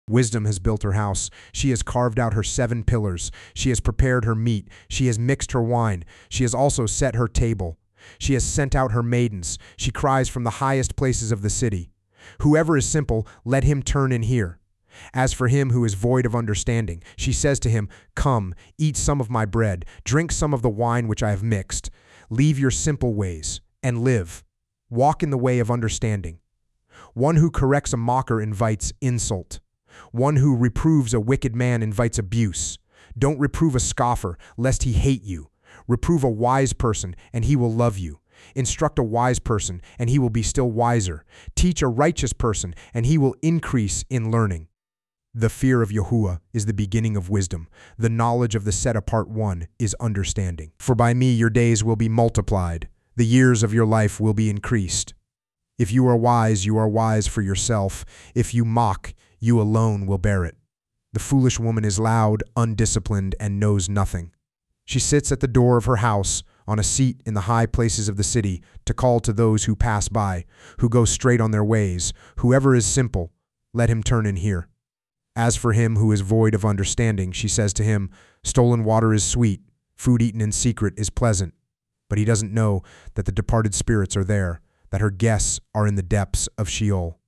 Wisdom has built her house. She has carved out her 7 pillars. She has prepared her meat. She has mixed her wine. She has also set her table. She has sent out her maidens. She cries from the highest places of the city. Whoever is simple, let him turn in here. As for him who is void of understanding, she says to him, Come, eat some of my bread, drink some of the wine which I have mixed. Leave your simple ways, and live. Walk in the way of understanding. One who corrects a mocker invites insult. One who reproves a wicked man invites abuse. Don't reprove a scoffer, lest he hate you. Reprove a wise person, and he will love you. Instruct a wise person, and he will be still wiser. Teach a righteous person, and he will increase in learning. The fear of Yahuwah is the beginning of wisdom. The knowledge of the set-apart one is understanding. For by me your days will be multiplied. The years of your life will be increased. If you are wise for yourself. If you mock, you alone will bear it. The foolish woman is loud, undisciplined, and knows nothing. She sits at the door of her house, on a seat in the high places of the city, to call to those who pass by, who go straight on their ways. Whoever is simple, let him turn in here. As for him who is void of understanding, she says to him, Stolen water is sweet, food eaten in secret is pleasant. But he doesn't know that the departed spirits are there, that her guests are in the depths of Sheol.